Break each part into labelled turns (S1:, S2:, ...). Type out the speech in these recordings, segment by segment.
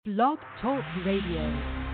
S1: Blog Talk Radio.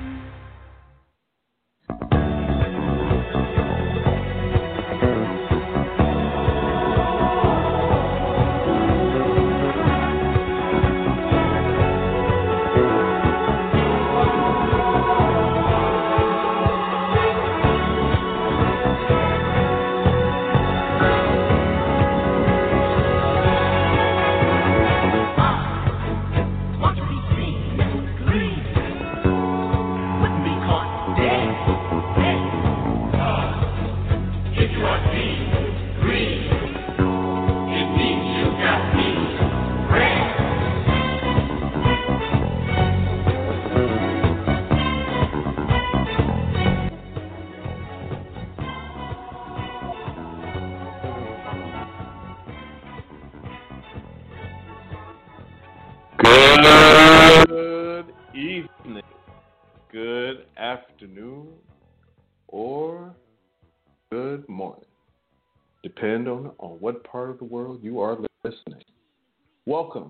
S2: Good evening, good afternoon, or good morning, depending on what part of the world you are listening. Welcome,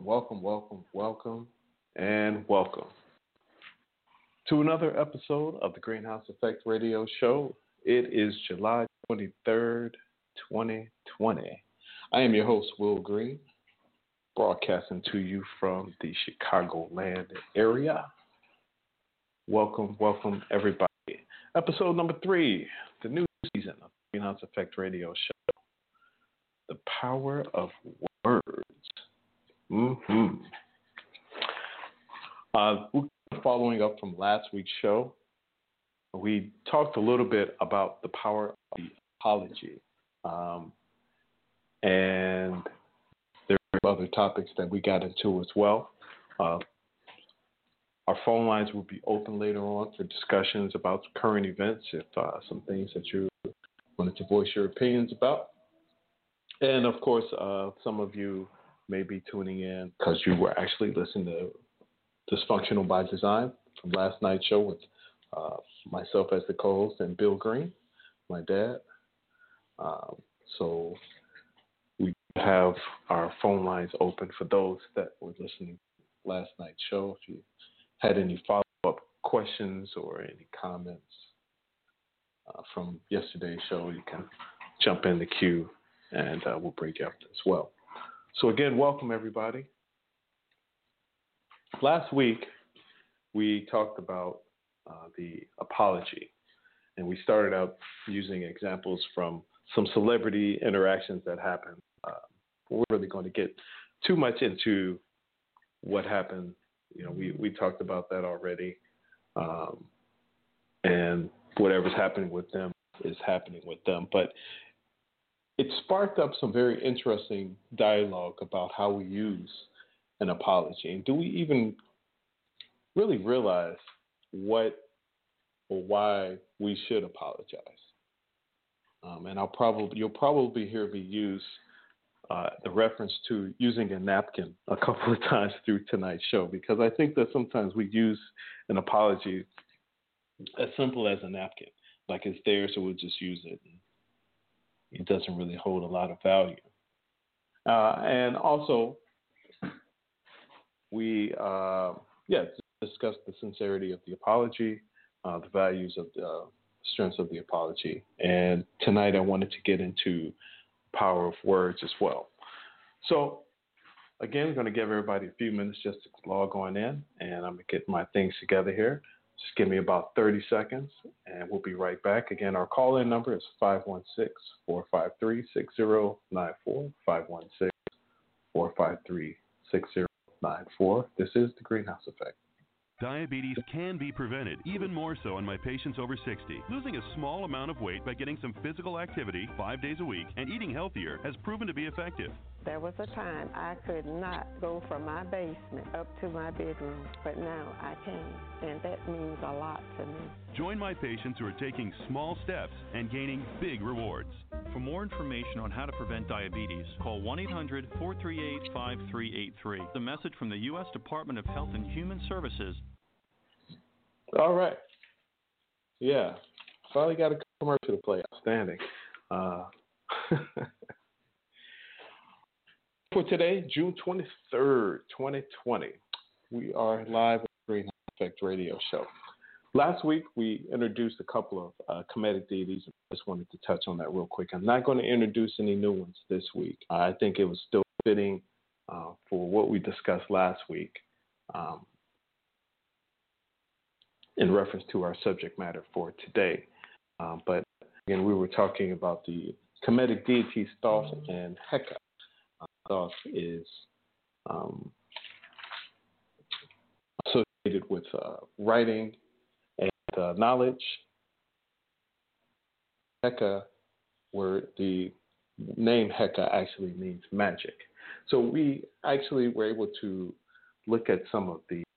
S2: and welcome to another episode of the Greenhouse Effect Radio Show. It is July 23rd, 2020. I am your host, Will Green, broadcasting to you from the Chicagoland area. Welcome, everybody. Episode number 3, the new season of the Greenhouse Effect Radio Show. The power of words. Following up from last week's show, we talked a little bit about the power of the apology. And there are other topics that we got into as well. Our phone lines will be open later on for discussions about current events, if some things that you wanted to voice your opinions about. And, of course, some of you may be tuning in because you were actually listening to Dysfunctional by Design from last night's show with myself as the co-host and Bill Green, my dad. So we have our phone lines open for those that were listening to last night's show. If you had any follow-up questions or any comments from yesterday's show, you can jump in the queue and we'll bring you up as well. So again, welcome everybody. Last week, we talked about the apology, and we started out using examples from some celebrity interactions that happened. We're really going to get too much into what happened. You know, we talked about that already, and whatever's happening with them is happening with them. But it sparked up some very interesting dialogue about how we use an apology, and do we even really realize what or why we should apologize? And you'll probably hear me use the reference to using a napkin a couple of times through tonight's show, because I think that sometimes we use an apology as simple as a napkin, like it's there, so we'll just use it. It doesn't really hold a lot of value. And also, we discussed the sincerity of the apology, the values of the strengths of the apology. And tonight I wanted to get into power of words as well. So again, I'm going to give everybody a few minutes just to log on in, and I'm going to get my things together here. Just give me about 30 seconds, and we'll be right back. Again, our call-in number is 516-453-6094, 516-453-6094. This is the Greenhouse Effect.
S3: Diabetes can be prevented, even more so in my patients over 60. Losing a small amount of weight by getting some physical activity 5 days a week and eating healthier has proven to be effective.
S4: There was a time I could not go from my basement up to my bedroom, but now I can, and that means a lot to me.
S3: Join my patients who are taking small steps and gaining big rewards.
S5: For more information on how to prevent diabetes, call 1-800-438-5383. The message from the U.S. Department of Health and Human Services.
S2: All right. Yeah. Finally got a commercial to play. Outstanding. For today, June 23rd, 2020, we are live at Greenhouse Effect radio show. Last week, we introduced a couple of Kemetic deities. I just wanted to touch on that real quick. I'm not going to introduce any new ones this week. I think it was still fitting for what we discussed last week in reference to our subject matter for today. But again, we were talking about the Kemetic deities Thoth and Heka. Thoth is associated with writing and knowledge. Heka, where the name Heka actually means magic. So we actually were able to look at some of the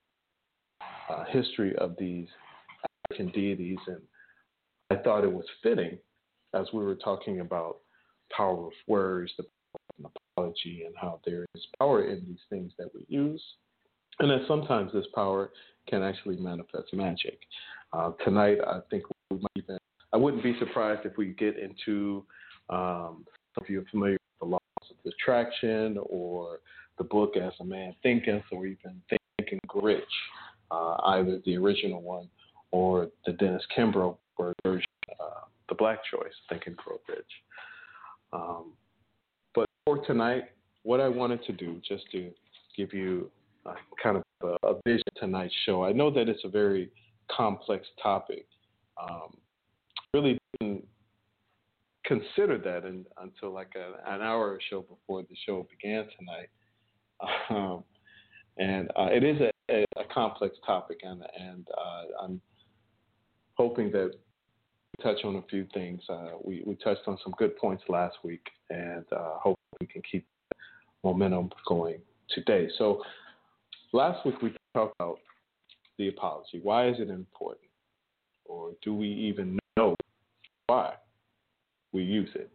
S2: history of these African deities, and I thought it was fitting as we were talking about power of words, the power of apology, and how there is power in these things that we use, and that sometimes this power can actually manifest magic. Tonight, I think we might even, I wouldn't be surprised if we get into, some of you are familiar with the laws of attraction or the book As a Man Thinketh, or even Think and Grow Rich, either the original one or the Dennis Kimbro version, the Black choice, Think and Grow Rich. But for tonight, what I wanted to do, just to give you kind of a vision of tonight's show, I know that it's a very complex topic. Really didn't consider that until like an hour or so before the show began tonight. And it is a complex topic, and I'm hoping that we touch on a few things. We touched on some good points last week, and hope we can keep momentum going today. So last week we talked about the apology. Why is it important? Or do we even know why we use it?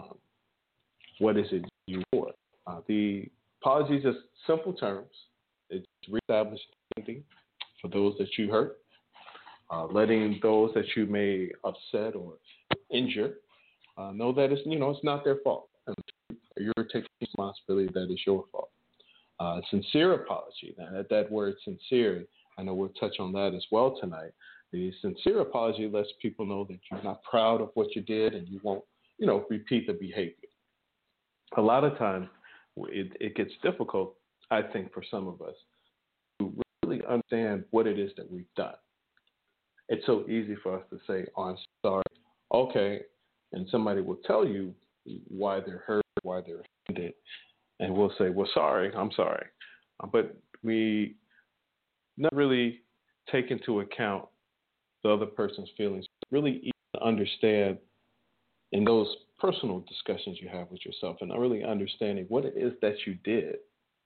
S2: What is it used for? The apology is just simple terms. It's reestablishing dignity for those that you hurt, letting those that you may upset or injure know that it's not their fault. And you're taking responsibility that is your fault. Sincere apology. Now, that word sincere, I know we'll touch on that as well tonight. The sincere apology lets people know that you're not proud of what you did and you won't, repeat the behavior. A lot of times it gets difficult, I think, for some of us to really understand what it is that we've done. It's so easy for us to say, oh, I'm sorry. Okay. And somebody will tell you why they're hurt, why they're offended. And we'll say, well, sorry, I'm sorry. But we not really take into account the other person's feelings, really even understand in those personal discussions you have with yourself and not really understanding what it is that you did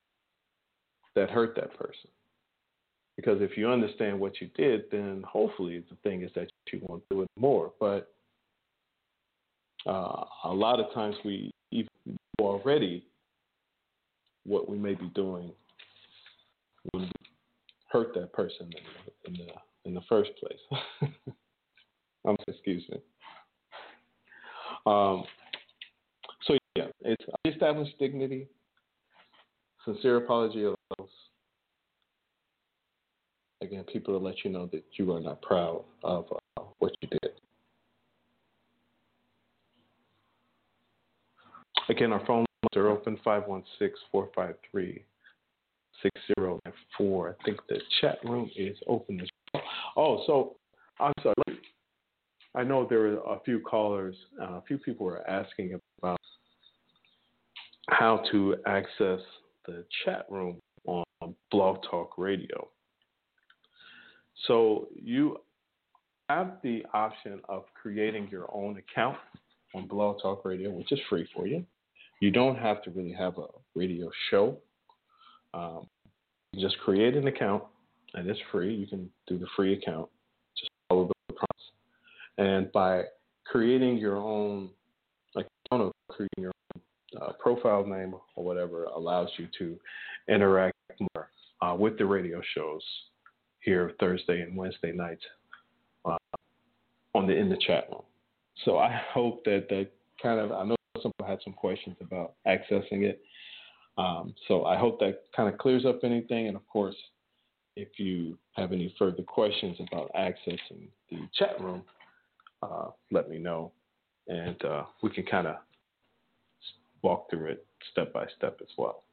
S2: that hurt that person. Because if you understand what you did, then hopefully the thing is that you won't do it more. But a lot of times we even know already what we may be doing when we hurt that person in the first place. Excuse me. So yeah, it's established dignity, sincere apology allows, again, people to let you know that you are not proud of what you did. Again, our phone lines are open, 516-453-6094. I think the chat room is open as well. Oh, so I'm sorry. I know there were a few callers, a few people were asking about how to access the chat room on Blog Talk Radio. So you have the option of creating your own account on Blog Talk Radio, which is free for you. You don't have to really have a radio show. You just create an account, and it's free. You can do the free account. Just follow the prompts. And by creating your own account or creating your own profile name or whatever allows you to interact more with the radio shows here Thursday and Wednesday nights in the chat room. So I hope that I know some people had some questions about accessing it. So I hope that kind of clears up anything. And of course, if you have any further questions about accessing the chat room, let me know, and we can kind of walk through it step by step as well.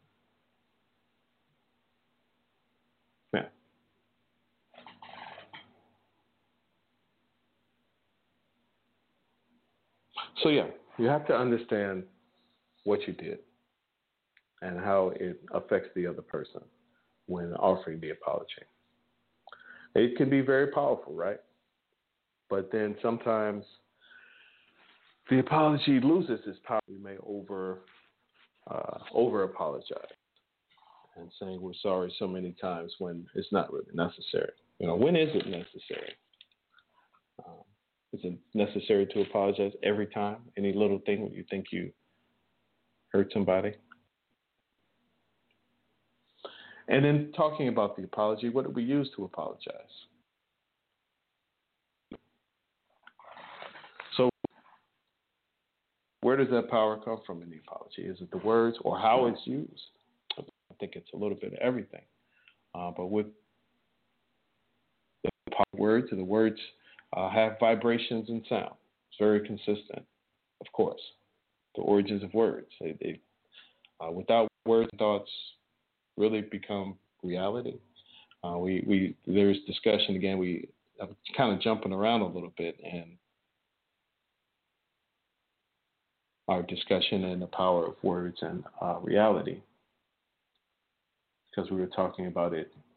S2: Yeah. So yeah, you have to understand what you did and how it affects the other person when offering the apology. It can be very powerful, right? But then sometimes the apology loses its power. We may over apologize and saying we're sorry so many times when it's not really necessary. When is it necessary? Is it necessary to apologize every time? Any little thing when you think you hurt somebody? And then talking about the apology, what do we use to apologize? So where does that power come from in the apology? Is it the words or how it's used? I think it's a little bit of everything. But with the words, and the words have vibrations and sound. It's very consistent, of course. The origins of words. Without words, thoughts really become reality. There's discussion again. We are kind of jumping around a little bit in our discussion and the power of words and reality, because we were talking about it